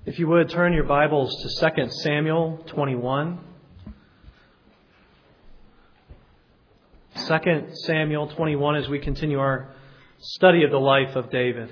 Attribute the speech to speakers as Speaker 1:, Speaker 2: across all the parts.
Speaker 1: If you would, turn your Bibles to 2 Samuel 21. 2 Samuel 21 as we continue our study of the life of David.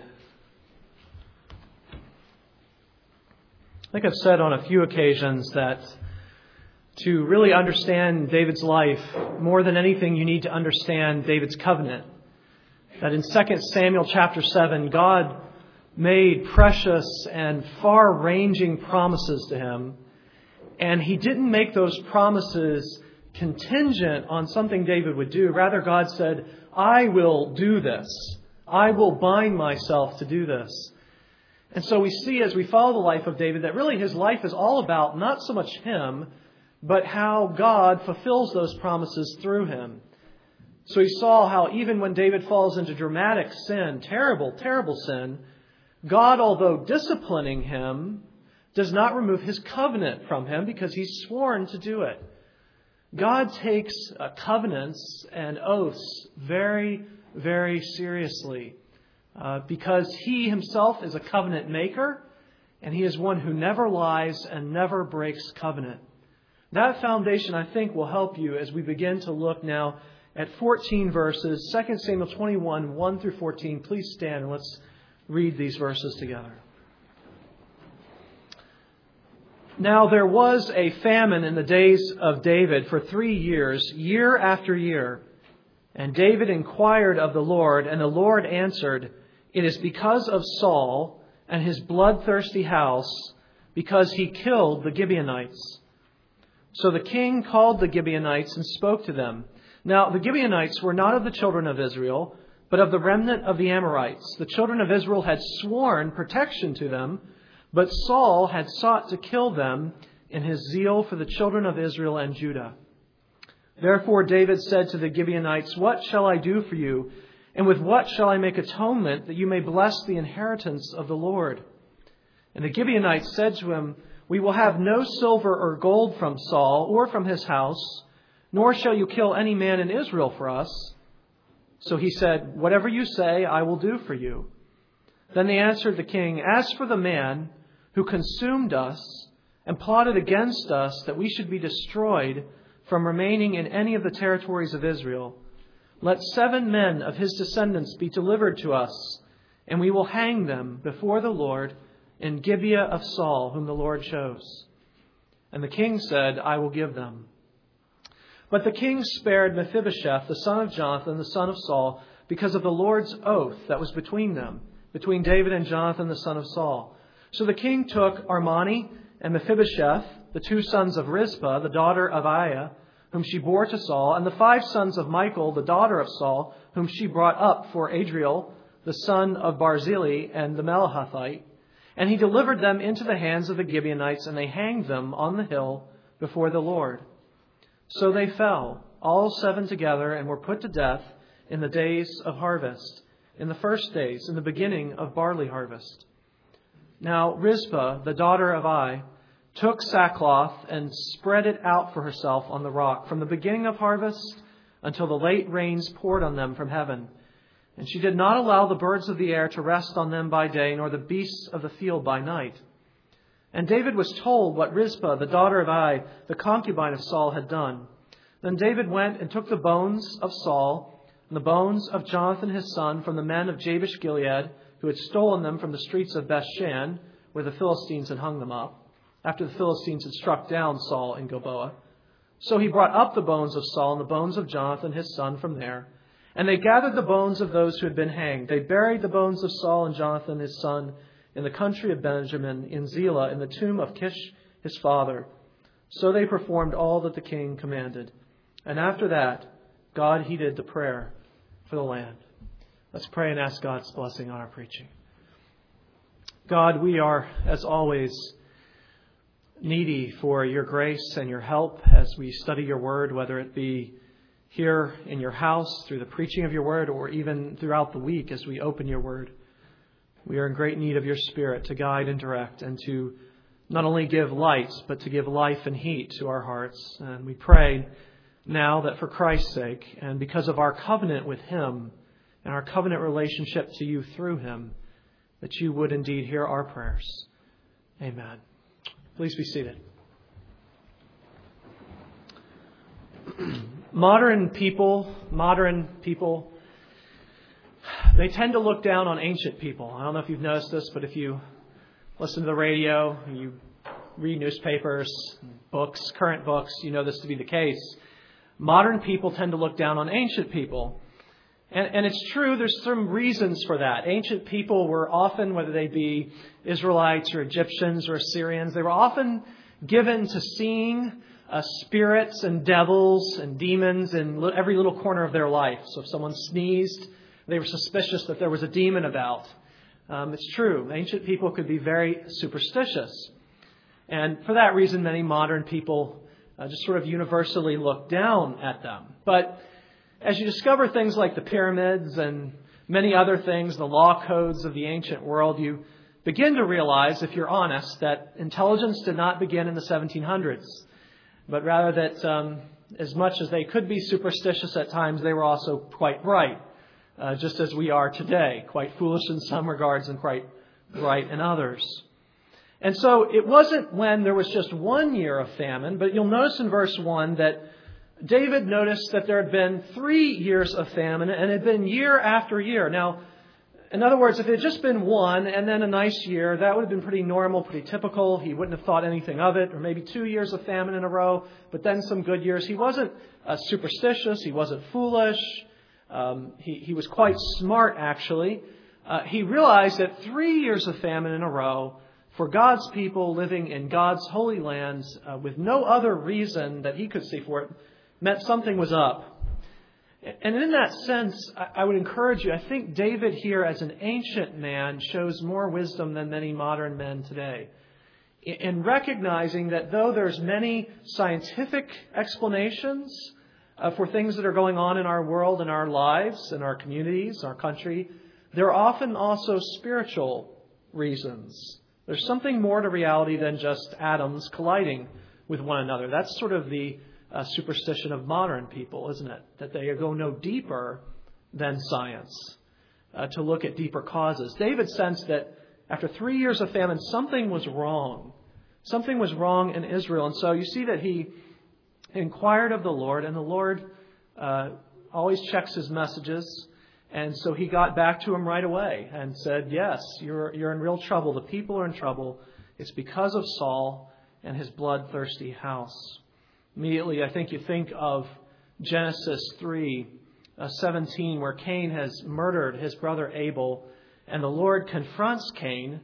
Speaker 1: I think I've said on a few occasions that to really understand David's life, more than anything, you need to understand David's covenant. That in 2 Samuel chapter 7, God made precious and far-ranging promises to him, and he didn't make those promises contingent on something David would do. Rather, God said, I will do this. I will bind myself to do this. And so we see as we follow the life of David that really his life is all about not so much him, but how God fulfills those promises through him. So we saw how even when David falls into dramatic sin, terrible, terrible sin, God, although disciplining him, does not remove his covenant from him because he's sworn to do it. God takes covenants and oaths very, very seriously because he himself is a covenant maker and he is one who never lies and never breaks covenant. That foundation, I think, will help you as we begin to look now at 14 verses, 2 Samuel 21, 1 through 14. Please stand and let's read these verses together. Now there was a famine in the days of David for 3 years, year after year. And David inquired of the Lord, and the Lord answered, It is because of Saul and his bloodthirsty house, because he killed the Gibeonites. So the king called the Gibeonites and spoke to them. Now the Gibeonites were not of the children of Israel, but of the remnant of the Amorites. The children of Israel had sworn protection to them, but Saul had sought to kill them in his zeal for the children of Israel and Judah. Therefore David said to the Gibeonites, What shall I do for you? And with what shall I make atonement that you may bless the inheritance of the Lord? And the Gibeonites said to him, We will have no silver or gold from Saul or from his house, nor shall you kill any man in Israel for us. So he said, Whatever you say, I will do for you. Then they answered the king, As for the man who consumed us and plotted against us that we should be destroyed from remaining in any of the territories of Israel, let 7 men of his descendants be delivered to us, and we will hang them before the Lord in Gibeah of Saul, whom the Lord chose. And the king said, I will give them. But the king spared Mephibosheth, the son of Jonathan, the son of Saul, because of the Lord's oath that was between them, between David and Jonathan, the son of Saul. So the king took Armani and Mephibosheth, the 2 sons of Rizpah, the daughter of Aiah, whom she bore to Saul, and the 5 sons of Michal, the daughter of Saul, whom she brought up for Adriel, the son of Barzillai, and the Melahathite. And he delivered them into the hands of the Gibeonites, and they hanged them on the hill before the Lord. So they fell, all 7 together, and were put to death in the days of harvest, in the first days, in the beginning of barley harvest. Now Rizpah, the daughter of Ai, took sackcloth and spread it out for herself on the rock, from the beginning of harvest until the late rains poured on them from heaven. And she did not allow the birds of the air to rest on them by day, nor the beasts of the field by night. And David was told what Rizpah, the daughter of Ai, the concubine of Saul, had done. Then David went and took the bones of Saul and the bones of Jonathan his son from the men of Jabesh Gilead, who had stolen them from the streets of Bethshan, where the Philistines had hung them up, after the Philistines had struck down Saul in Gilboa. So he brought up the bones of Saul and the bones of Jonathan his son from there. And they gathered the bones of those who had been hanged. They buried the bones of Saul and Jonathan his son in the country of Benjamin, in Zelah, in the tomb of Kish his father. So they performed all that the king commanded. And after that, God heeded the prayer for the land. Let's pray and ask God's blessing on our preaching. God, we are, as always, needy for your grace and your help as we study your word, whether it be here in your house through the preaching of your word or even throughout the week as we open your word. We are in great need of your Spirit to guide and direct and to not only give light, but to give life and heat to our hearts. And we pray now that for Christ's sake and because of our covenant with him and our covenant relationship to you through him, that you would indeed hear our prayers. Amen. Please be seated. Modern people, they tend to look down on ancient people. I don't know if you've noticed this, but if you listen to the radio, you read newspapers, books, current books, you know this to be the case. Modern people tend to look down on ancient people. And it's true, there's some reasons for that. Ancient people were often, whether they be Israelites or Egyptians or Assyrians, they were often given to seeing spirits and devils and demons in every little corner of their life. So if someone sneezed, they were suspicious that there was a demon about. It's true. Ancient people could be very superstitious. And for that reason, many modern people just sort of universally look down at them. But as you discover things like the pyramids and many other things, the law codes of the ancient world, you begin to realize, if you're honest, that intelligence did not begin in the 1700s, but rather that as much as they could be superstitious at times, they were also quite bright, just as we are today, quite foolish in some regards and quite bright in others. And so it wasn't when there was just 1 year of famine, but you'll notice in verse 1 that David noticed that there had been 3 years of famine and it had been year after year. Now, in other words, if it had just been one and then a nice year, that would have been pretty normal, pretty typical. He wouldn't have thought anything of it. Or maybe 2 years of famine in a row, but then some good years. He wasn't superstitious. He wasn't foolish. He was quite smart, actually. He realized that 3 years of famine in a row for God's people living in God's holy lands with no other reason that he could see for it meant something was up. And in that sense, I would encourage you, I think David here as an ancient man shows more wisdom than many modern men today. In recognizing that though there's many scientific explanations for things that are going on in our world, in our lives, in our communities, our country, there are often also spiritual reasons. There's something more to reality than just atoms colliding with one another. That's sort of the superstition of modern people, isn't it? That they go no deeper than science to look at deeper causes. David sensed that after 3 years of famine, something was wrong. Something was wrong in Israel. And so you see that he inquired of the Lord, and the Lord always checks his messages. And so he got back to him right away and said, yes, you're in real trouble. The people are in trouble. It's because of Saul and his bloodthirsty house. Immediately, I think you think of Genesis 3:17, where Cain has murdered his brother Abel, and the Lord confronts Cain,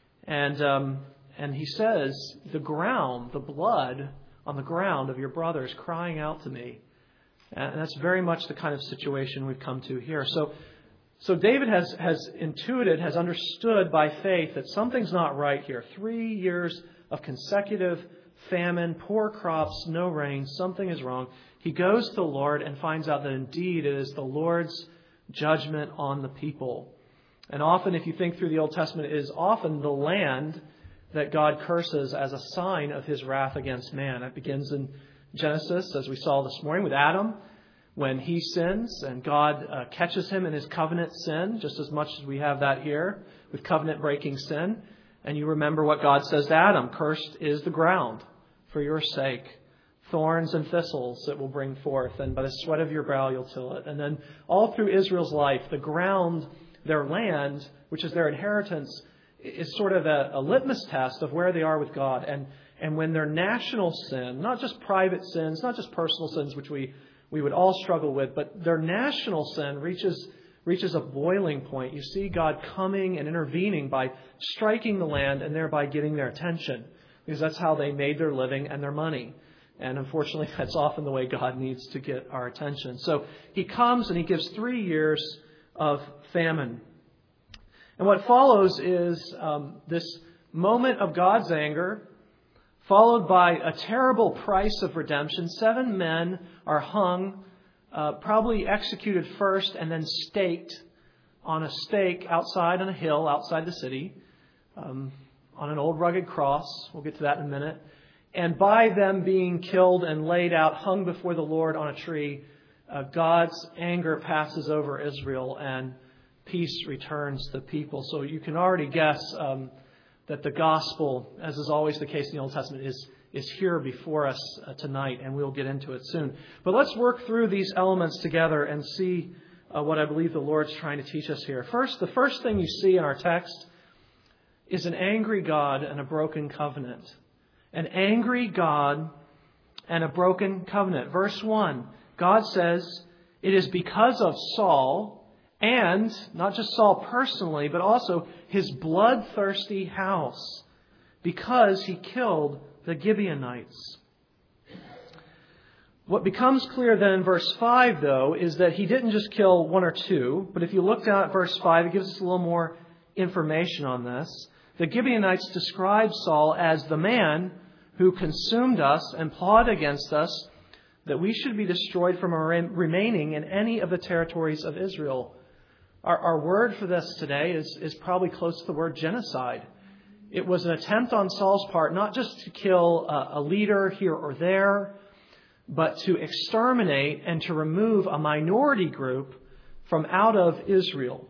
Speaker 1: and he says, the blood on the ground of your brother is crying out to me. And that's very much the kind of situation we've come to here. So David has intuited, has understood by faith that something's not right here. 3 years of consecutive famine, poor crops, no rain, something is wrong. He goes to the Lord and finds out that indeed it is the Lord's judgment on the people. And often, if you think through the Old Testament, it is often the land that God curses as a sign of his wrath against man. It begins in Genesis, as we saw this morning, with Adam, when he sins and God catches him in his covenant sin, just as much as we have that here with covenant-breaking sin. And you remember what God says to Adam, cursed is the ground for your sake. Thorns and thistles it will bring forth, and by the sweat of your brow you'll till it. And then all through Israel's life, the ground, their land, which is their inheritance, is sort of a litmus test of where they are with God. And when their national sin, not just private sins, not just personal sins, which we would all struggle with, but their national sin reaches a boiling point, you see God coming and intervening by striking the land and thereby getting their attention, because that's how they made their living and their money. And unfortunately, that's often the way God needs to get our attention. So he comes and he gives 3 years of famine. And what follows is this moment of God's anger, followed by a terrible price of redemption. 7 men are hung, probably executed first and then staked on a stake outside on a hill outside the city, on an old rugged cross. We'll get to that in a minute. And by them being killed and laid out, hung before the Lord on a tree, God's anger passes over Israel and peace returns to the people. So you can already guess that the gospel, as is always the case in the Old Testament, is here before us tonight, and we'll get into it soon. But let's work through these elements together and see what I believe the Lord's trying to teach us here. First, the first thing you see in our text is an angry God and a broken covenant. An angry God and a broken covenant. Verse 1, God says, it is because of Saul, and not just Saul personally, but also his bloodthirsty house, because he killed the Gibeonites. What becomes clear then in verse 5, though, is that he didn't just kill one or two, but if you look down at verse 5, it gives us a little more information on this. The Gibeonites describe Saul as the man who consumed us and plotted against us, that we should be destroyed from remaining in any of the territories of Israel. Our word for this today is probably close to the word genocide. It was an attempt on Saul's part not just to kill a leader here or there, but to exterminate and to remove a minority group from out of Israel.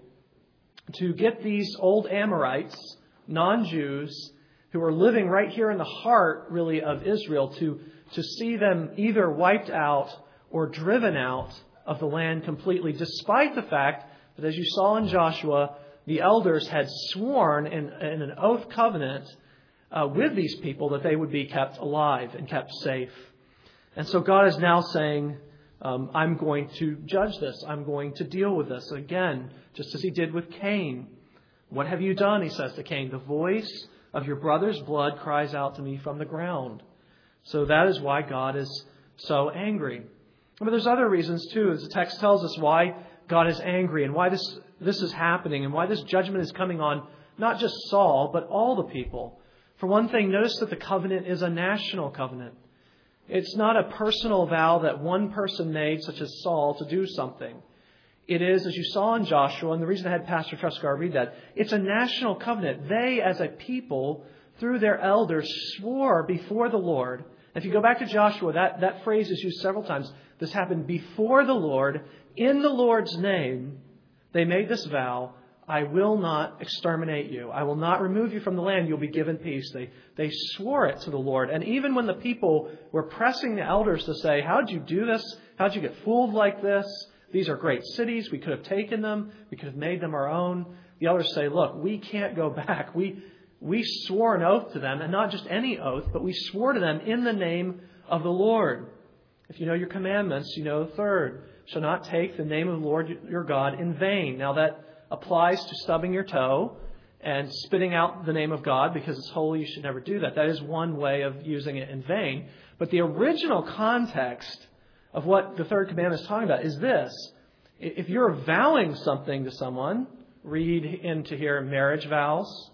Speaker 1: To get these old Amorites, non-Jews, who are living right here in the heart, really, of Israel, to see them either wiped out or driven out of the land completely, despite the fact that, as you saw in Joshua, the elders had sworn in an oath covenant with these people that they would be kept alive and kept safe. And so God is now saying, I'm going to judge this. I'm going to deal with this. Again, just as he did with Cain. What have you done, he says to Cain? The voice of your brother's blood cries out to me from the ground. So that is why God is so angry. But there's other reasons too, as the text tells us why God is angry and why this is happening and why this judgment is coming on not just Saul, but all the people. For one thing, notice that the covenant is a national covenant. It's not a personal vow that one person made, such as Saul, to do something. It is, as you saw in Joshua, and the reason I had Pastor Truscar read that, it's a national covenant. They, as a people, through their elders, swore before the Lord. If you go back to Joshua, that phrase is used several times. This happened before the Lord, in the Lord's name. They made this vow, I will not exterminate you. I will not remove you from the land. You'll be given peace. They swore it to the Lord. And even when the people were pressing the elders to say, how'd you do this? How'd you get fooled like this? These are great cities. We could have taken them. We could have made them our own. The elders say, look, we can't go back. We swore an oath to them, and not just any oath, but we swore to them in the name of the Lord. If you know your commandments, you know the third. Shall not take the name of the Lord your God in vain. Now that applies to stubbing your toe and spitting out the name of God because it's holy. You should never do that. That is one way of using it in vain. But the original context of what the third commandment is talking about is this. If you're vowing something to someone, read into here marriage vows,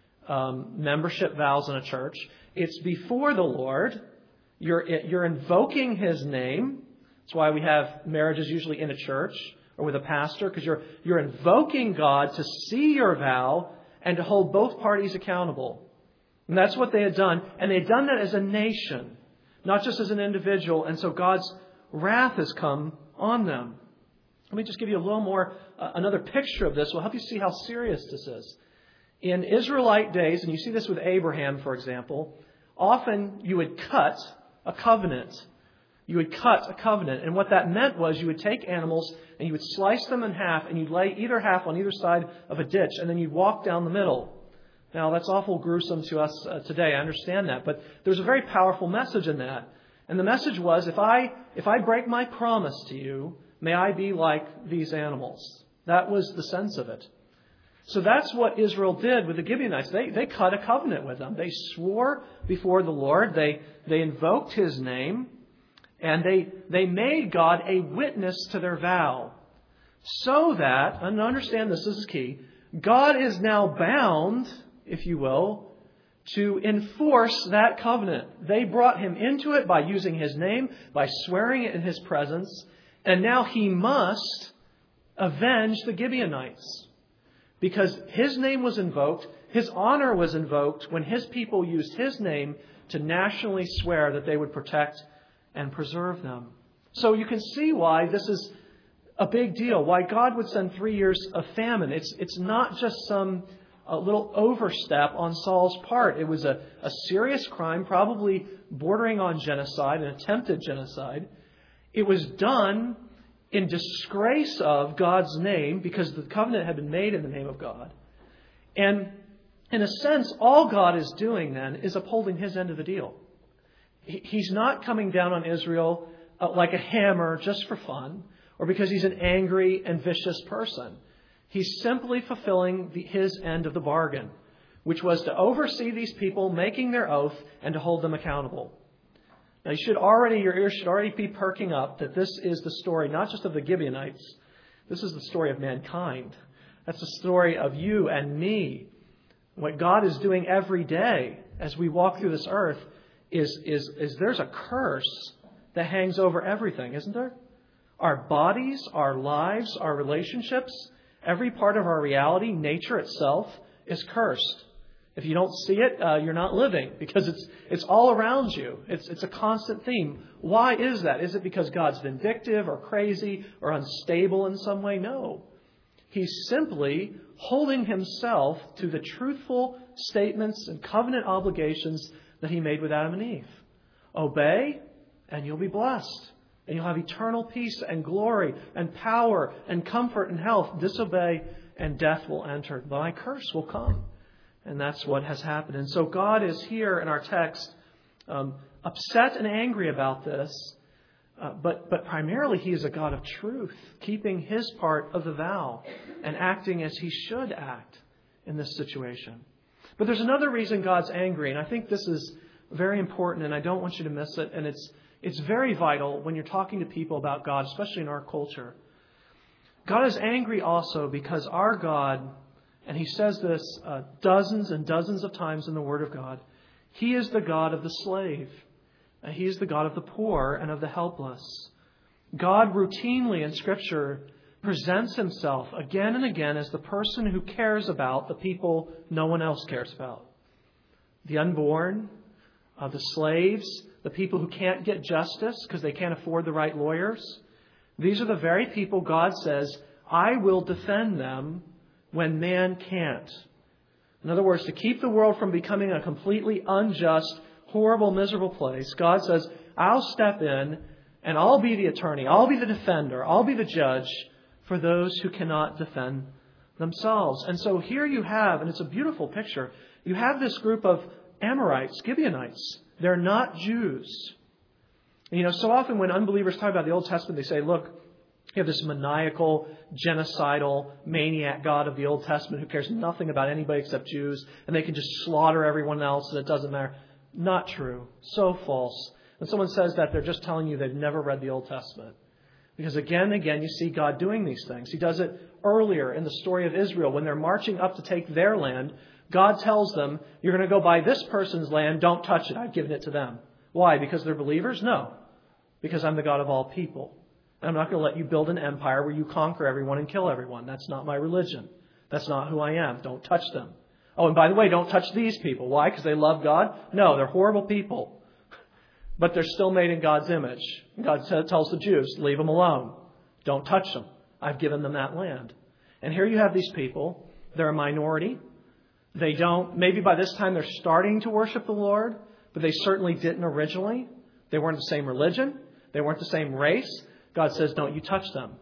Speaker 1: membership vows in a church. It's before the Lord. You're invoking His name. That's why we have marriages usually in a church or with a pastor, because you're invoking God to see your vow and to hold both parties accountable. And that's what they had done. And they had done that as a nation, not just as an individual. And so God's wrath has come on them. Let me just give you a little more, another picture of this. Will help you see how serious this is. In Israelite days, and you see this with Abraham, for example, often you would cut a covenant. You would cut a covenant. And what that meant was you would take animals and you would slice them in half and you'd lay either half on either side of a ditch and then you'd walk down the middle. Now, that's awful gruesome to us today. I understand that. But there's a very powerful message in that. And the message was, if I break my promise to you, may I be like these animals. That was the sense of it. So that's what Israel did with the Gibeonites. They cut a covenant with them. They swore before the Lord. They invoked His name. And they made God a witness to their vow. So that, and understand this is key, God is now bound, if you will, to enforce that covenant. They brought Him into it by using His name, by swearing it in His presence. And now He must avenge the Gibeonites. Because His name was invoked, His honor was invoked when His people used His name to nationally swear that they would protect and preserve them. So you can see why this is a big deal, why God would send 3 years of famine. It's not just some a little overstep on Saul's part. It was a serious crime, probably bordering on genocide, an attempted genocide. It was done in disgrace of God's name because the covenant had been made in the name of God. And in a sense, all God is doing then is upholding his end of the deal. He's not coming down on Israel like a hammer just for fun or because he's an angry and vicious person. He's simply fulfilling his end of the bargain, which was to oversee these people making their oath and to hold them accountable. Now, your ears should already be perking up that this is the story not just of the Gibeonites. This is the story of mankind. That's the story of you and me. What God is doing every day as we walk through this earth is there's a curse that hangs over everything, isn't there? Our bodies, our lives, our relationships, every part of our reality, nature itself, is cursed. If you don't see it, you're not living because it's all around you. It's a constant theme. Why is that? Is it because God's vindictive or crazy or unstable in some way? No. He's simply holding himself to the truthful statements and covenant obligations that he made with Adam and Eve. Obey and you'll be blessed. And you'll have eternal peace and glory and power and comfort and health. Disobey and death will enter. Thy curse will come. And that's what has happened. And so God is here in our text upset and angry about this. But primarily he is a God of truth, keeping his part of the vow and acting as he should act in this situation. But there's another reason God's angry. And I think this is very important and I don't want you to miss it. And it's very vital when you're talking to people about God, especially in our culture. God is angry also because our God, and he says this dozens and dozens of times in the Word of God, he is the God of the slave. He is the God of the poor and of the helpless. God routinely in Scripture presents himself again and again as the person who cares about the people no one else cares about. The unborn, the slaves, the people who can't get justice because they can't afford the right lawyers. These are the very people God says, I will defend them when man can't. In other words, to keep the world from becoming a completely unjust, horrible, miserable place, God says, I'll step in and I'll be the attorney, I'll be the defender, I'll be the judge for those who cannot defend themselves. And so here you have, and it's a beautiful picture, you have this group of Amorites, Gibeonites. They're not Jews. And, so often when unbelievers talk about the Old Testament, they say, look, you have this maniacal, genocidal, maniac God of the Old Testament who cares nothing about anybody except Jews, and they can just slaughter everyone else and it doesn't matter. Not true. So false. When someone says that, they're just telling you they've never read the Old Testament. Because again and again, you see God doing these things. He does it earlier in the story of Israel. When they're marching up to take their land, God tells them, you're going to go buy this person's land. Don't touch it. I've given it to them. Why? Because they're believers? No. Because I'm the God of all people. And I'm not going to let you build an empire where you conquer everyone and kill everyone. That's not my religion. That's not who I am. Don't touch them. Oh, and by the way, don't touch these people. Why? Because they love God? No, they're horrible people. But they're still made in God's image. God tells the Jews, leave them alone. Don't touch them. I've given them that land. And here you have these people. They're a minority. They don't, maybe by this time they're starting to worship the Lord, but they certainly didn't originally. They weren't the same religion. They weren't the same race. God says, don't you touch them.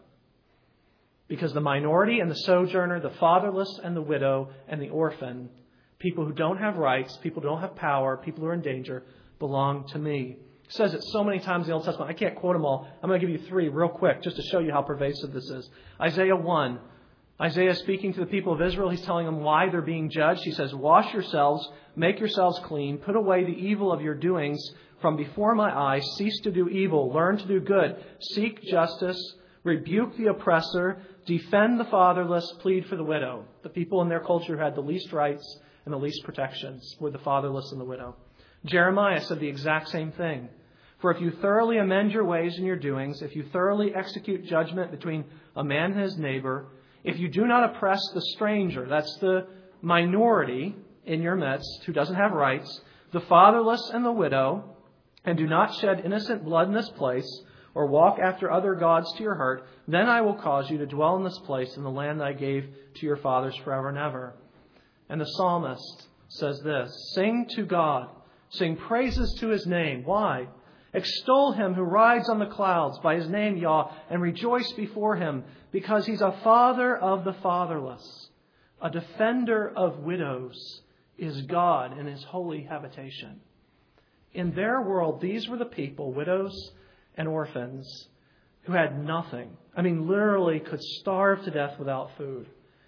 Speaker 1: Because the minority and the sojourner, the fatherless and the widow and the orphan, people who don't have rights, people who don't have power, people who are in danger, belong to me. It says it so many times in the Old Testament. I can't quote them all. I'm going to give you 3 real quick just to show you how pervasive this is. Isaiah 1. Isaiah speaking to the people of Israel, he's telling them why they're being judged. He says, wash yourselves, make yourselves clean, put away the evil of your doings from before my eyes, cease to do evil, learn to do good, seek justice, rebuke the oppressor, defend the fatherless, plead for the widow. The people in their culture who had the least rights and the least protections were the fatherless and the widow. Jeremiah said the exact same thing. For if you thoroughly amend your ways and your doings, if you thoroughly execute judgment between a man and his neighbor, if you do not oppress the stranger, that's the minority in your midst who doesn't have rights, the fatherless and the widow, and do not shed innocent blood in this place, or walk after other gods to your hurt, then I will cause you to dwell in this place in the land that I gave to your fathers forever and ever. And the psalmist says this, sing to God, sing praises to his name. Why? Extol him who rides on the clouds by his name, Yah, and rejoice before him, because he's a father of the fatherless, a defender of widows is God in his holy habitation. In their world, these were the people, widows and orphans, who had nothing. I mean, literally could starve to death without food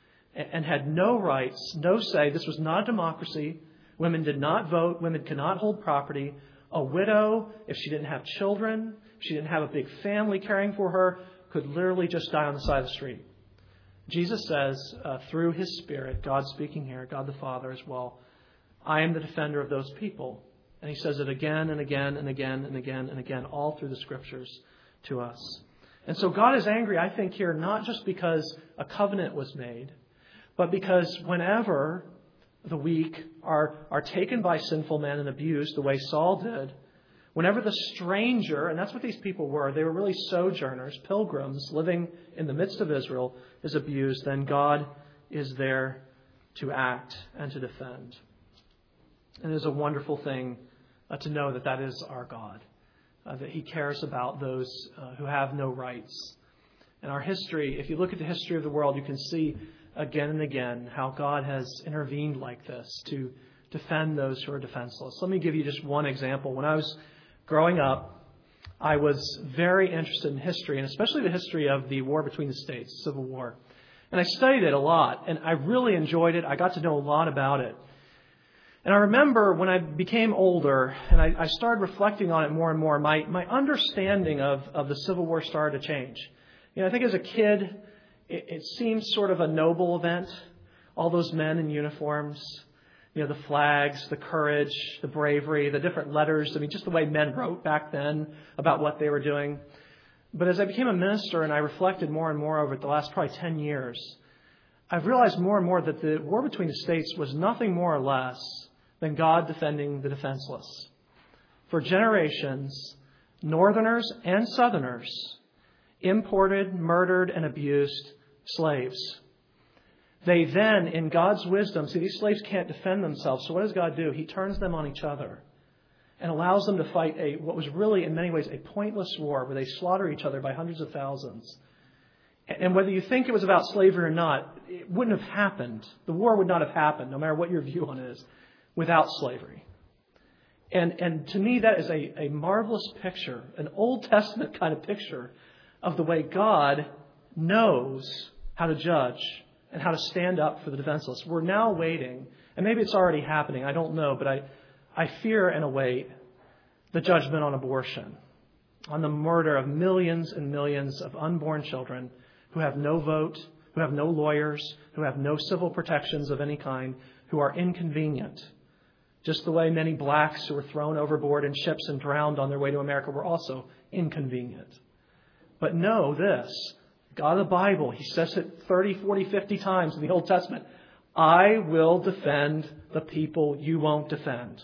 Speaker 1: and had no rights, no say. This was not a democracy. Women did not vote. Women could not hold property. A widow, if she didn't have children, if she didn't have a big family caring for her, could literally just die on the side of the street. Jesus says, through his Spirit, God speaking here, God the Father as well, I am the defender of those people. And he says it again and again and again and again and again, all through the Scriptures to us. And so God is angry, I think, here, not just because a covenant was made, but because whenever the weak are taken by sinful men and abused the way Saul did, whenever the stranger, and that's what these people were, they were really sojourners, pilgrims living in the midst of Israel, is abused, then God is there to act and to defend. And it is a wonderful thing to know that that is our God, that he cares about those who have no rights. In our history, if you look at the history of the world, you can see again and again how God has intervened like this to defend those who are defenseless. Let me give you just one example. When I was growing up, I was very interested in history, and especially the history of the war between the states, the Civil War. And I studied it a lot, and I really enjoyed it. I got to know a lot about it. And I remember when I became older and I started reflecting on it more and more, my understanding of the Civil War started to change. I think as a kid, it seemed sort of a noble event. All those men in uniforms, the flags, the courage, the bravery, the different letters. I mean, just the way men wrote back then about what they were doing. But as I became a minister and I reflected more and more over the last probably 10 years, I've realized more and more that the war between the states was nothing more or less than God defending the defenseless. For generations, Northerners and Southerners imported, murdered, and abused slaves. They then, in God's wisdom, see, these slaves can't defend themselves. So what does God do? He turns them on each other and allows them to fight what was really, in many ways, a pointless war where they slaughter each other by hundreds of thousands. And whether you think it was about slavery or not, it wouldn't have happened. The war would not have happened, no matter what your view on it is, without slavery. And to me, that is a marvelous picture, an Old Testament kind of picture of the way God knows how to judge and how to stand up for the defenseless. We're now waiting, and maybe it's already happening, I don't know, but I fear and await the judgment on abortion, on the murder of millions and millions of unborn children who have no vote, who have no lawyers, who have no civil protections of any kind, who are inconvenient. Just the way many blacks who were thrown overboard in ships and drowned on their way to America were also inconvenient. But know this, God of the Bible, he says it 30, 40, 50 times in the Old Testament, I will defend the people you won't defend.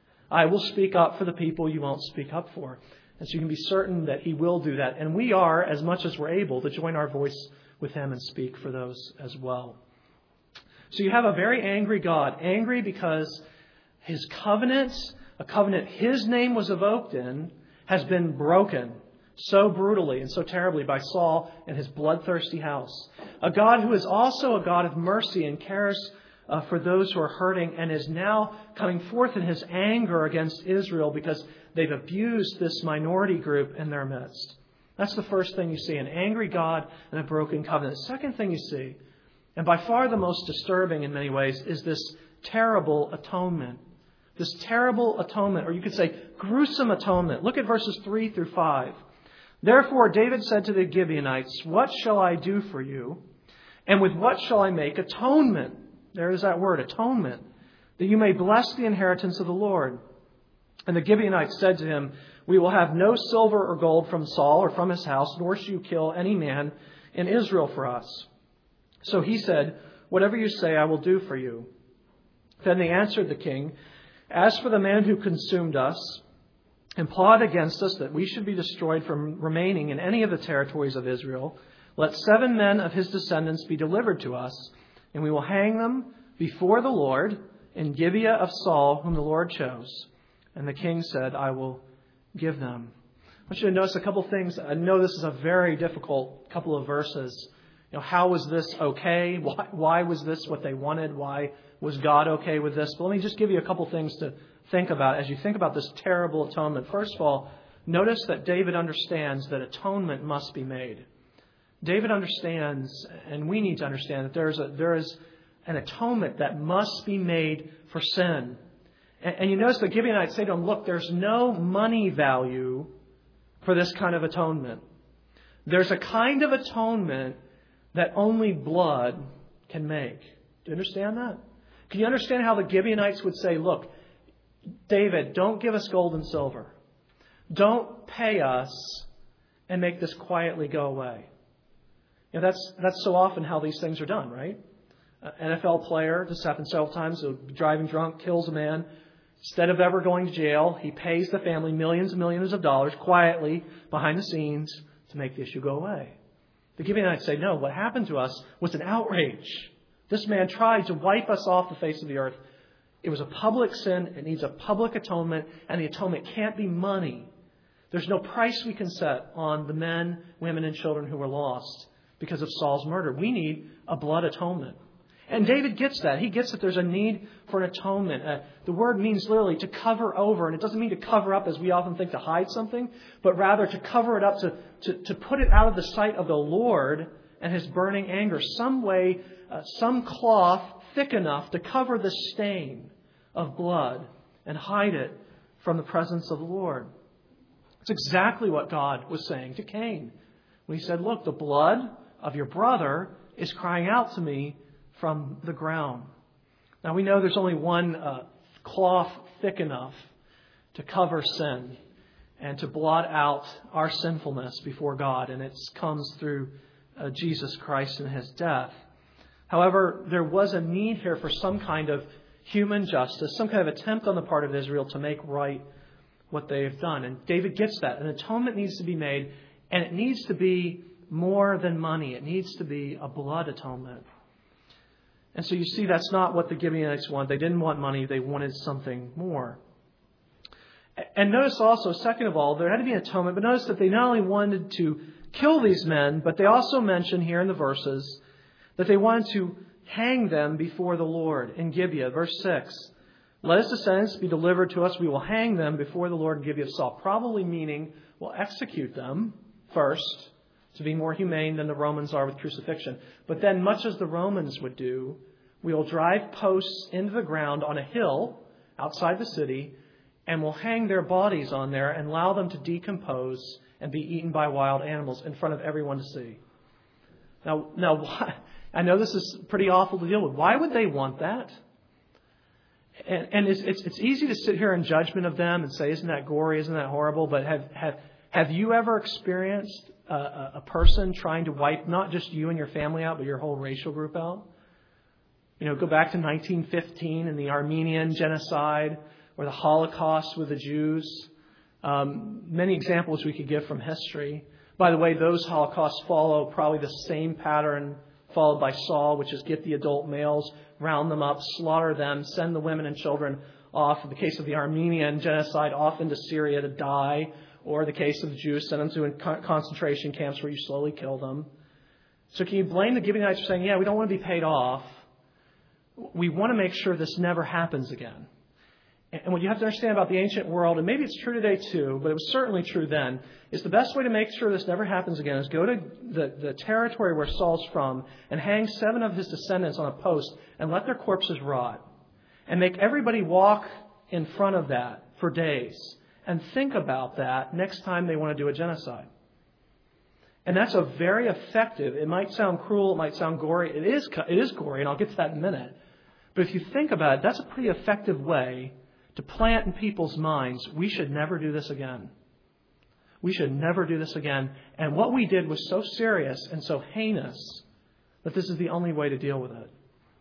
Speaker 1: I will speak up for the people you won't speak up for. And so you can be certain that he will do that. And we are, as much as we're able, to join our voice with him and speak for those as well. So you have a very angry God, angry because his covenant, a covenant his name was evoked in, has been broken so brutally and so terribly by Saul and his bloodthirsty house. A God who is also a God of mercy and cares for those who are hurting and is now coming forth in his anger against Israel because they've abused this minority group in their midst. That's the first thing you see, an angry God and a broken covenant. The second thing you see, and by far the most disturbing in many ways, is this terrible atonement. This terrible atonement, or you could say gruesome atonement. Look at verses 3 through 5. Therefore David said to the Gibeonites, what shall I do for you? And with what shall I make atonement? There is that word, atonement. That you may bless the inheritance of the Lord. And the Gibeonites said to him, we will have no silver or gold from Saul or from his house, nor shall you kill any man in Israel for us. So he said, whatever you say, I will do for you. Then they answered the king, as for the man who consumed us and plotted against us that we should be destroyed from remaining in any of the territories of Israel, let 7 men of his descendants be delivered to us, and we will hang them before the Lord in Gibeah of Saul, whom the Lord chose. And the king said, I will give them. I want you to notice a couple things. I know this is a very difficult couple of verses. How was this okay? Why was this what they wanted? Why was God okay with this? But let me just give you a couple things to think about as you think about this terrible atonement. First of all, notice that David understands that atonement must be made. David understands, and we need to understand, that there is an atonement that must be made for sin. And you notice the Gibeonites say to him, look, there's no money value for this kind of atonement. There's a kind of atonement that only blood can make. Do you understand that? Can you understand how the Gibeonites would say, look, David, don't give us gold and silver. Don't pay us and make this quietly go away. That's so often how these things are done, right? An NFL player, this happened several times, driving drunk, kills a man. Instead of ever going to jail, he pays the family millions and millions of dollars quietly behind the scenes to make the issue go away. The Gibeonites say, no, what happened to us was an outrage. This man tried to wipe us off the face of the earth. It was a public sin. It needs a public atonement, and the atonement can't be money. There's no price we can set on the men, women, and children who were lost because of Saul's murder. We need a blood atonement. And David gets that. He gets that there's a need for an atonement. The word means literally to cover over. And it doesn't mean to cover up as we often think to hide something, but rather to cover it up, to put it out of the sight of the Lord and His burning anger. Some way, some cloth thick enough to cover the stain of blood and hide it from the presence of the Lord. It's exactly what God was saying to Cain when He said, look, the blood of your brother is crying out to me from the ground. Now we know there's only one cloth thick enough to cover sin and to blot out our sinfulness before God, and it comes through Jesus Christ and His death. However, there was a need here for some kind of human justice, some kind of attempt on the part of Israel to make right what they have done. And David gets that. An atonement needs to be made, and it needs to be more than money. It needs to be a blood atonement. And so you see, that's not what the Gibeonites want. They didn't want money. They wanted something more. And notice also, second of all, there had to be an atonement. But notice that they not only wanted to kill these men, but they also mention here in the verses that they wanted to hang them before the Lord in Gibeah. Verse 6, let His descendants be delivered to us. We will hang them before the Lord in Gibeah of Saul. Probably meaning we'll execute them first, to be more humane than the Romans are with crucifixion. But then, much as the Romans would do, we will drive posts into the ground on a hill outside the city, and we'll hang their bodies on there and allow them to decompose and be eaten by wild animals in front of everyone to see. Now, I know this is pretty awful to deal with. Why would they want that? And it's easy to sit here in judgment of them and say, isn't that gory, isn't that horrible? But have you ever experienced a person trying to wipe not just you and your family out, but your whole racial group out? Go back to 1915 and the Armenian genocide or the Holocaust with the Jews. Many examples we could give from history. By the way, those Holocausts follow probably the same pattern followed by Saul, which is get the adult males, round them up, slaughter them, send the women and children off. In the case of the Armenian genocide, off into Syria to die. Or the case of the Jews, send them to concentration camps where you slowly kill them. So can you blame the Gibeonites for saying, yeah, we don't want to be paid off. We want to make sure this never happens again. And what you have to understand about the ancient world, and maybe it's true today too, but it was certainly true then, is the best way to make sure this never happens again is go to the territory where Saul's from and hang 7 of his descendants on a post and let their corpses rot. And make everybody walk in front of that for days. And think about that next time they want to do a genocide. And that's a very effective, it might sound cruel, it might sound gory. It is gory, and I'll get to that in a minute. But if you think about it, that's a pretty effective way to plant in people's minds, we should never do this again. We should never do this again. And what we did was so serious and so heinous that this is the only way to deal with it.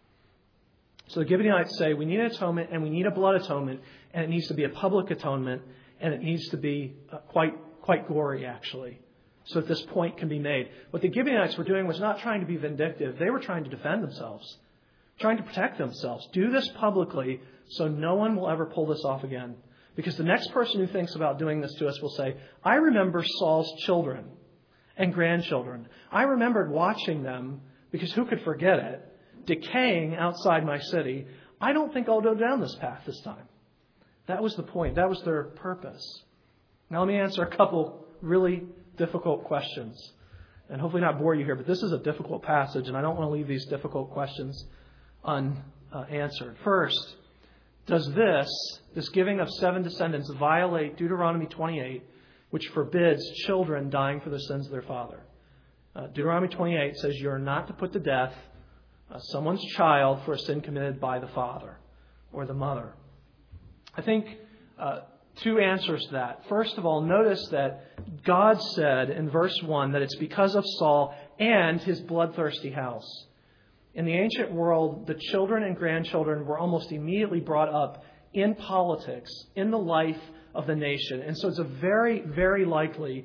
Speaker 1: So the Gibeonites say we need an atonement and we need a blood atonement, and it needs to be a public atonement, and it needs to be quite gory, actually, so that this point can be made. What the Gibeonites were doing was not trying to be vindictive. They were trying to defend themselves. trying to protect themselves. Do this publicly so no one will ever pull this off again. Because the next person who thinks about doing this to us will say, I remember Saul's children and grandchildren. I remembered watching them, because who could forget it, decaying outside my city. I don't think I'll go down this path this time. That was the point. That was their purpose. Now let me answer a couple really difficult questions. And hopefully not bore you here, but this is a difficult passage, and I don't want to leave these difficult questions unanswered. First, does this giving of 7 descendants violate Deuteronomy 28, which forbids children dying for the sins of their father? Deuteronomy 28 says you're not to put to death someone's child for a sin committed by the father or the mother. I think two answers to that. First of all, notice that God said in verse 1 that it's because of Saul and his bloodthirsty house. In the ancient world, the children and grandchildren were almost immediately brought up in politics, in the life of the nation. And so it's a very, very likely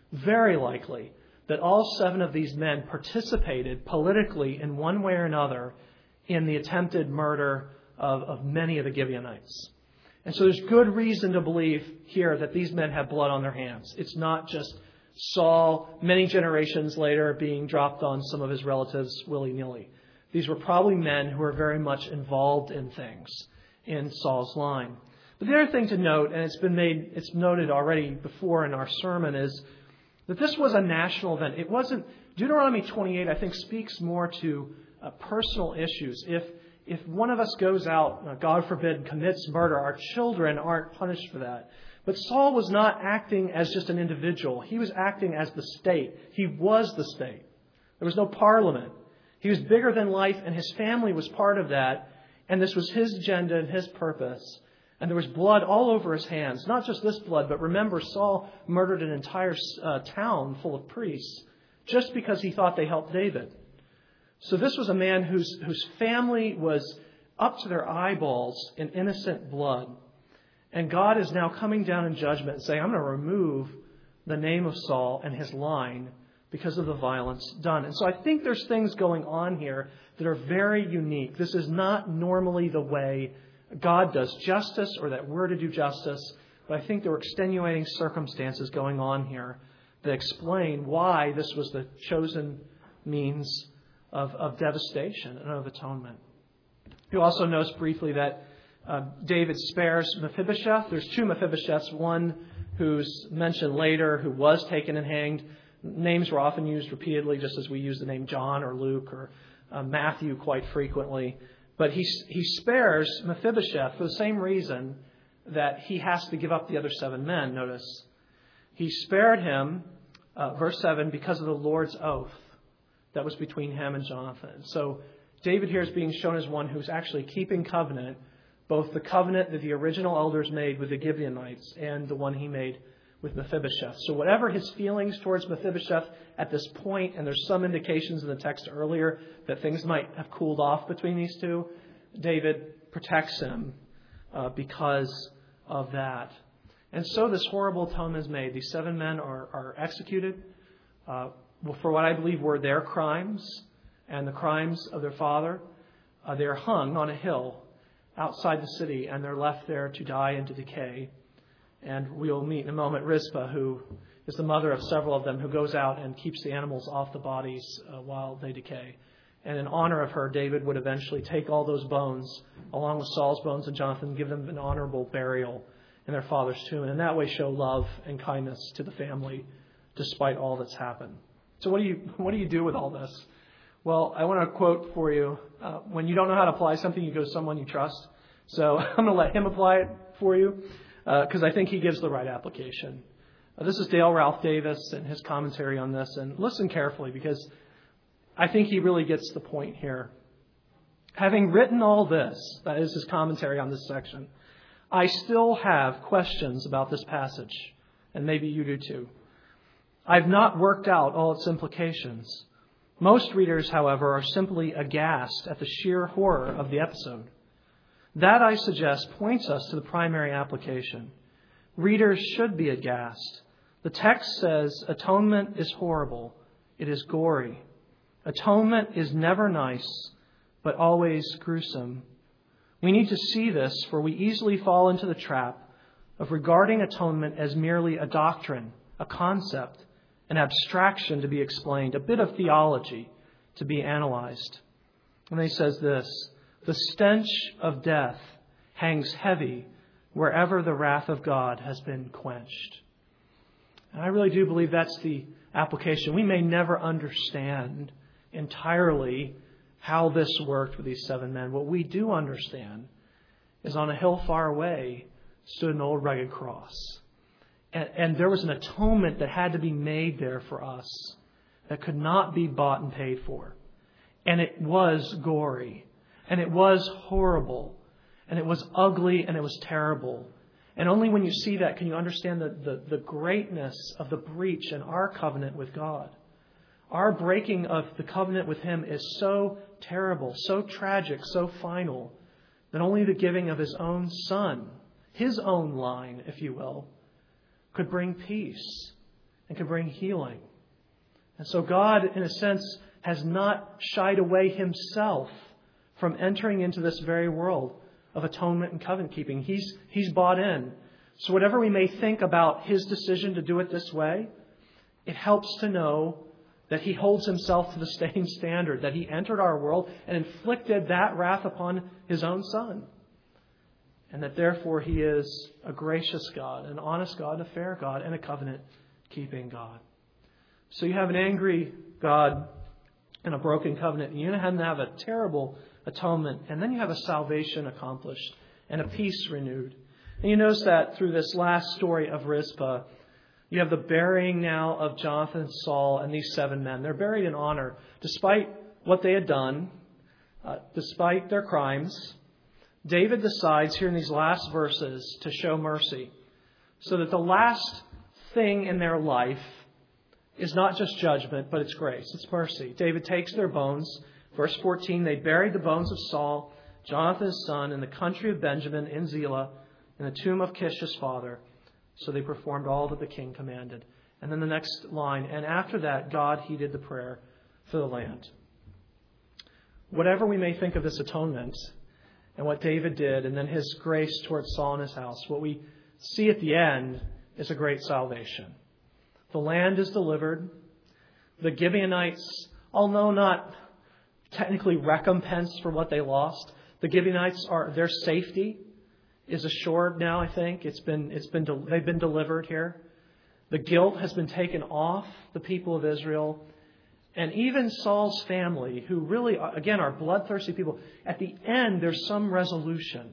Speaker 1: that all 7 of these men participated politically in one way or another in the attempted murder of many of the Gibeonites. And so there's good reason to believe here that these men have blood on their hands. It's not just Saul, many generations later, being dropped on some of his relatives willy-nilly. These were probably men who were very much involved in things in Saul's line. But the other thing to note, and it's noted already before in our sermon, is that this was a national event. It wasn't. Deuteronomy 28, I think, speaks more to personal issues. If one of us goes out, God forbid, commits murder, our children aren't punished for that. But Saul was not acting as just an individual. He was acting as the state. He was the state. There was no parliament. He was bigger than life, and his family was part of that. And this was his agenda and his purpose. And there was blood all over his hands. Not just this blood, but remember, Saul murdered an entire town full of priests just because he thought they helped David. So this was a man whose family was up to their eyeballs in innocent blood. And God is now coming down in judgment and saying, I'm going to remove the name of Saul and his line because of the violence done. And so I think there's things going on here that are very unique. This is not normally the way God does justice or that we're to do justice. But I think there were extenuating circumstances going on here that explain why this was the chosen means of devastation and of atonement. You also notice briefly that David spares Mephibosheth. There's 2 Mephibosheths, one who's mentioned later, who was taken and hanged. Names were often used repeatedly, just as we use the name John or Luke or Matthew quite frequently. But he spares Mephibosheth for the same reason that he has to give up the other 7 men, notice. He spared him, verse 7, because of the Lord's oath that was between him and Jonathan. So David here is being shown as one who's actually keeping covenant, both the covenant that the original elders made with the Gibeonites and the one he made with Mephibosheth. So whatever his feelings towards Mephibosheth at this point, and there's some indications in the text earlier that things might have cooled off between these two, David protects him because of that. And so this horrible atonement is made. These 7 men are executed for what I believe were their crimes and the crimes of their father. They are hung on a hill outside the city, and they're left there to die and to decay. And we'll meet in a moment Rizpah, who is the mother of several of them, who goes out and keeps the animals off the bodies while they decay. And in honor of her, David would eventually take all those bones, along with Saul's bones and Jonathan, and give them an honorable burial in their father's tomb. And in that way show love and kindness to the family, despite all that's happened. So what do you do with all this? Well, I want to quote for you. When you don't know how to apply something, you go to someone you trust. So I'm going to let him apply it for you, because I think he gives the right application. This is Dale Ralph Davis and his commentary on this. And listen carefully, because I think he really gets the point here. Having written all this, that is his commentary on this section, I still have questions about this passage, and maybe you do too. I've not worked out all its implications. Most readers, however, are simply aghast at the sheer horror of the episode. That, I suggest, points us to the primary application. Readers should be aghast. The text says atonement is horrible. It is gory. Atonement is never nice. but always gruesome. We need to see this, for we easily fall into the trap of regarding atonement as merely a doctrine, a concept, an abstraction to be explained, a bit of theology to be analyzed. And he says this, the stench of death hangs heavy wherever the wrath of God has been quenched. And I really do believe that's the application. We may never understand entirely how this worked with these 7 men. What we do understand is on a hill far away stood an old rugged cross. And there was an atonement that had to be made there for us that could not be bought and paid for. And it was gory. And it was horrible. And it was ugly and it was terrible. And only when you see that can you understand the greatness of the breach in our covenant with God. Our breaking of the covenant with Him is so terrible, so tragic, so final, that only the giving of His own Son, His own line, if you will, could bring peace and could bring healing. And so God, in a sense, has not shied away Himself from entering into this very world of atonement and covenant keeping. He's bought in. So whatever we may think about His decision to do it this way, it helps to know that He holds Himself to the same standard, that He entered our world and inflicted that wrath upon His own Son. And that therefore He is a gracious God, an honest God, a fair God, and a covenant-keeping God. So you have an angry God and a broken covenant, and you have a terrible atonement, and then you have a salvation accomplished and a peace renewed. And you notice that through this last story of Rizpah, you have the burying now of Jonathan and Saul and these 7 men. They're buried in honor, despite what they had done, despite their crimes. David decides here in these last verses to show mercy, so that the last thing in their life is not just judgment, but it's grace. It's mercy. David takes their bones. Verse 14, they buried the bones of Saul, Jonathan his son, in the country of Benjamin in Zelah, in the tomb of Kish his father. So they performed all that the king commanded. And then the next line, and after that, God heeded the prayer for the land. Whatever we may think of this atonement and what David did, and then his grace towards Saul and his house, what we see at the end is a great salvation. The land is delivered. The Gibeonites, although not technically recompensed for what they lost, the Gibeonites their safety is assured now. I think they've been delivered here. The guilt has been taken off the people of Israel, and even Saul's family, who really again are bloodthirsty people. At the end, there's some resolution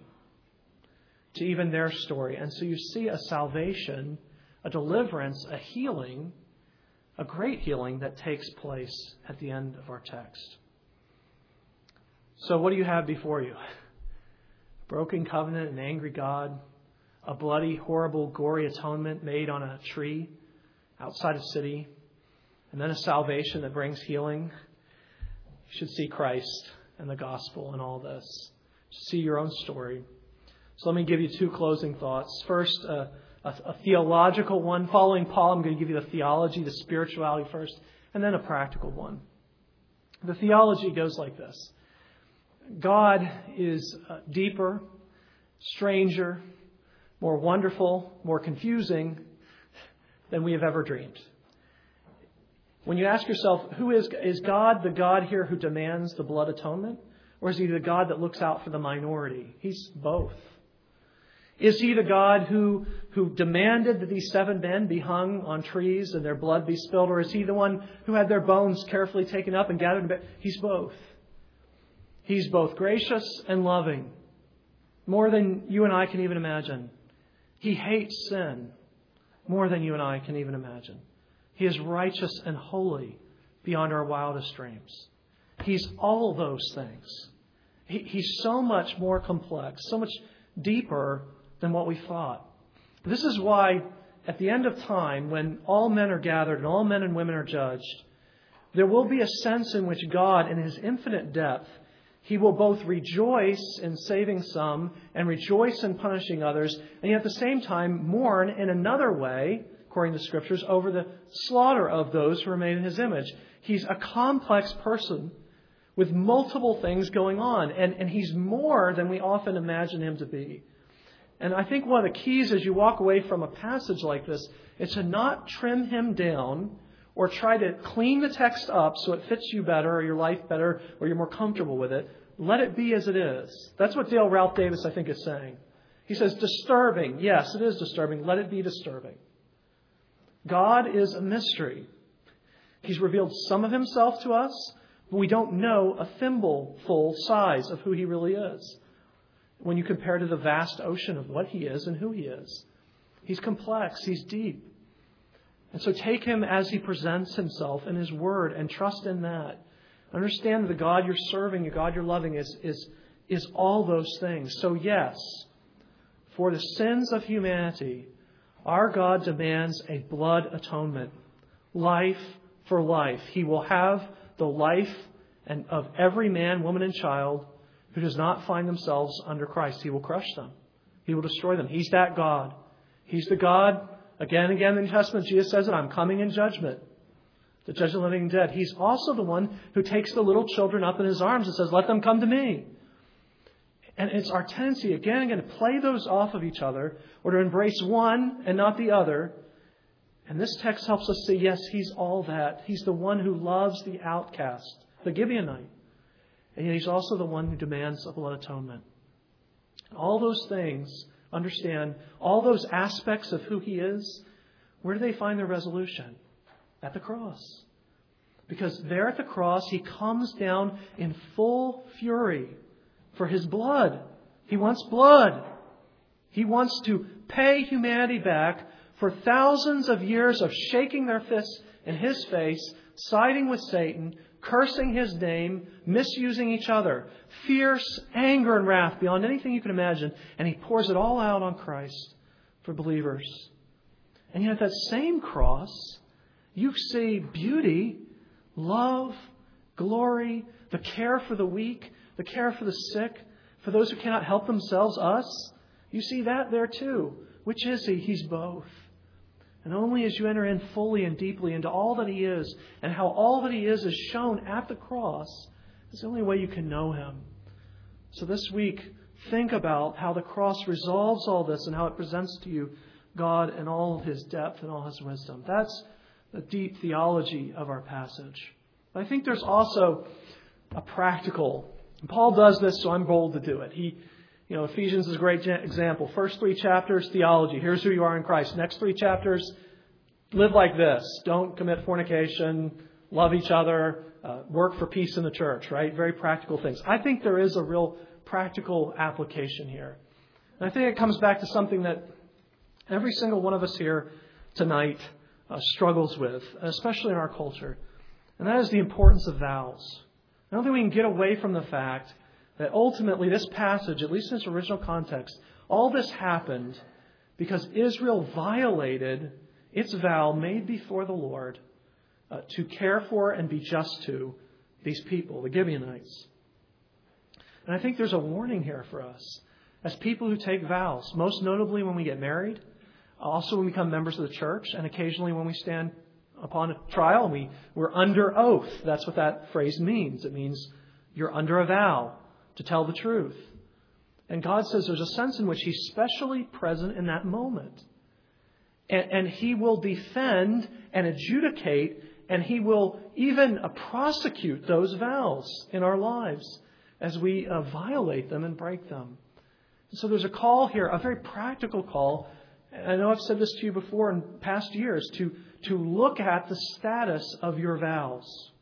Speaker 1: to even their story, and so you see a salvation, a deliverance, a healing, a great healing that takes place at the end of our text. So what do you have before you? Broken covenant, an angry God, a bloody, horrible, gory atonement made on a tree outside a city, and then a salvation that brings healing. You should see Christ and the gospel in all this. See your own story. So let me give you 2 closing thoughts. First, a theological one. Following Paul, I'm going to give you the theology, the spirituality first, and then a practical one. The theology goes like this. God is deeper, stranger, more wonderful, more confusing than we have ever dreamed. When you ask yourself, who is God the God here who demands the blood atonement? Or is He the God that looks out for the minority? He's both. Is He the God who demanded that these 7 men be hung on trees and their blood be spilled? Or is He the one who had their bones carefully taken up and gathered? He's both. He's both gracious and loving, more than you and I can even imagine. He hates sin more than you and I can even imagine. He is righteous and holy beyond our wildest dreams. He's all those things. He's so much more complex, so much deeper than what we thought. This is why at the end of time, when all men are gathered and all men and women are judged, there will be a sense in which God, in His infinite depth, He will both rejoice in saving some and rejoice in punishing others, and yet at the same time mourn in another way, according to the Scriptures, over the slaughter of those who are made in His image. He's a complex person with multiple things going on. And He's more than we often imagine Him to be. And I think one of the keys as you walk away from a passage like this is to not trim Him down or try to clean the text up so it fits you better or your life better or you're more comfortable with it. Let it be as it is. That's what Dale Ralph Davis, I think, is saying. He says, disturbing. Yes, it is disturbing. Let it be disturbing. God is a mystery. He's revealed some of Himself to us, but we don't know a thimbleful size of who He really is when you compare to the vast ocean of what He is and who He is. He's complex. He's deep. And so take Him as He presents Himself in His Word and trust in that. Understand that the God you're serving, the God you're loving is all those things. So yes, for the sins of humanity, our God demands a blood atonement. Life for life. He will have the life of every man, woman, and child who does not find themselves under Christ. He will crush them. He will destroy them. He's that God. He's the God, again and again in the New Testament, Jesus says that I'm coming in judgment to judge the living and dead. He's also the one who takes the little children up in His arms and says, let them come to me. And it's our tendency again and again to play those off of each other or to embrace one and not the other. And this text helps us see, yes, He's all that. He's the one who loves the outcast, the Gibeonite. And yet He's also the one who demands a blood atonement. All those things, understand, all those aspects of who He is, where do they find their resolution? At the cross. Because there at the cross, He comes down in full fury for His blood. He wants blood. He wants to pay humanity back for thousands of years of shaking their fists in His face, siding with Satan, cursing His name, misusing each other. Fierce anger and wrath beyond anything you can imagine. And He pours it all out on Christ for believers. And yet at that same cross, you see beauty, love, glory, the care for the weak, the care for the sick, for those who cannot help themselves, us. You see that there too. Which is He? He's both. And only as you enter in fully and deeply into all that He is and how all that He is shown at the cross is the only way you can know Him. So this week, think about how the cross resolves all this and how it presents to you God in all His depth and all His wisdom. That's the deep theology of our passage. But I think there's also a practical. And Paul does this, so I'm bold to do it. Ephesians is a great example. First 3 chapters, theology. Here's who you are in Christ. Next 3 chapters, live like this. Don't commit fornication. Love each other. Work for peace in the church, right? Very practical things. I think there is a real practical application here. And I think it comes back to something that every single one of us here tonight struggles with, especially in our culture. And that is the importance of vows. I don't think we can get away from the fact that ultimately this passage, at least in its original context, all this happened because Israel violated its vow made before the Lord to care for and be just to these people, the Gibeonites. And I think there's a warning here for us as people who take vows, most notably when we get married, also when we become members of the church, and occasionally when we stand upon a trial and we're under oath. That's what that phrase means. It means you're under a vow to tell the truth. And God says there's a sense in which He's specially present in that moment. And He will defend and adjudicate, and He will even prosecute those vows in our lives as we violate them and break them. And so there's a call here, a very practical call. I know I've said this to you before in past years, to look at the status of your vows.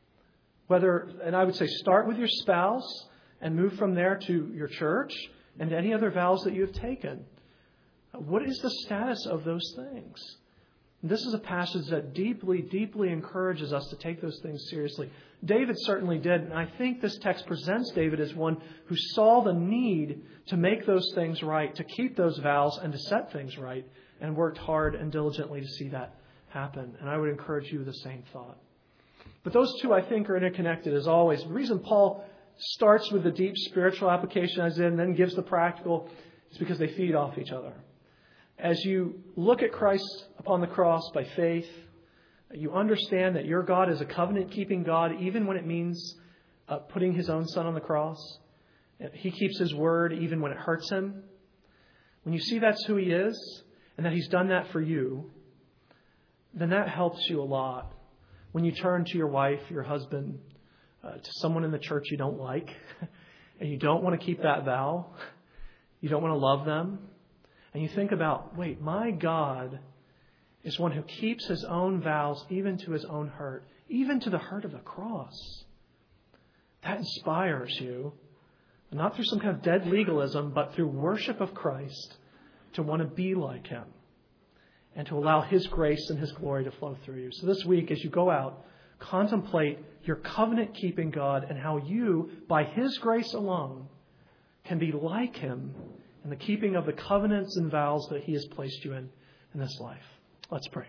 Speaker 1: And I would say start with your spouse and move from there to your church and any other vows that you have taken. What is the status of those things? And this is a passage that deeply, deeply encourages us to take those things seriously. David certainly did, and I think this text presents David as one who saw the need to make those things right, to keep those vows and to set things right, and worked hard and diligently to see that happen. And I would encourage you the same thought. But those two, I think, are interconnected as always. The reason Paul starts with the deep spiritual application as in, and then gives the practical, is because they feed off each other. As you look at Christ upon the cross by faith, you understand that your God is a covenant-keeping God, even when it means putting his own Son on the cross. He keeps his word even when it hurts him. When you see that's who he is and that he's done that for you, then that helps you a lot. When you turn to your wife, your husband, to someone in the church you don't like, and you don't want to keep that vow, you don't want to love them, and you think about, wait, my God is one who keeps his own vows even to his own hurt, even to the hurt of the cross. That inspires you, not through some kind of dead legalism, but through worship of Christ, to want to be like him and to allow his grace and his glory to flow through you. So this week, as you go out, contemplate your covenant-keeping God and how you, by his grace alone, can be like him in the keeping of the covenants and vows that he has placed you in this life. Let's pray.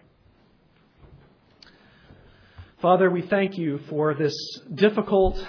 Speaker 1: Father, we thank you for this difficult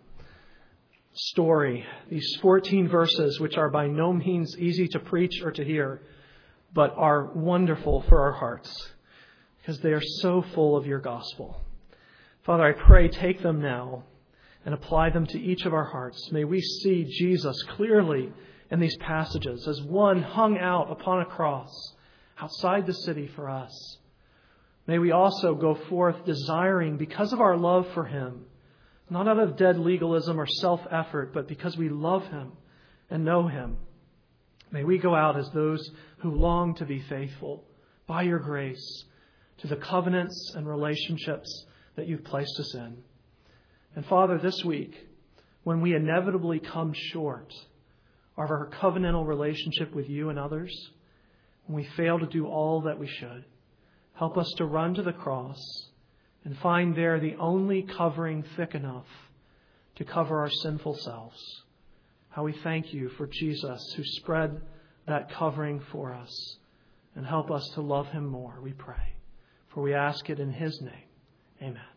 Speaker 1: story, these 14 verses, which are by no means easy to preach or to hear, but are wonderful for our hearts because they are so full of your gospel. Father, I pray, take them now and apply them to each of our hearts. May we see Jesus clearly in these passages as one hung out upon a cross outside the city for us. May we also go forth desiring, because of our love for him, not out of dead legalism or self-effort, but because we love him and know him. May we go out as those who long to be faithful by your grace to the covenants and relationships that you've placed us in. And Father, this week, when we inevitably come short of our covenantal relationship with you and others, when we fail to do all that we should, help us to run to the cross and find there the only covering thick enough to cover our sinful selves. How we thank you for Jesus who spread that covering for us, and help us to love him more, we pray. For we ask it in his name. Amen.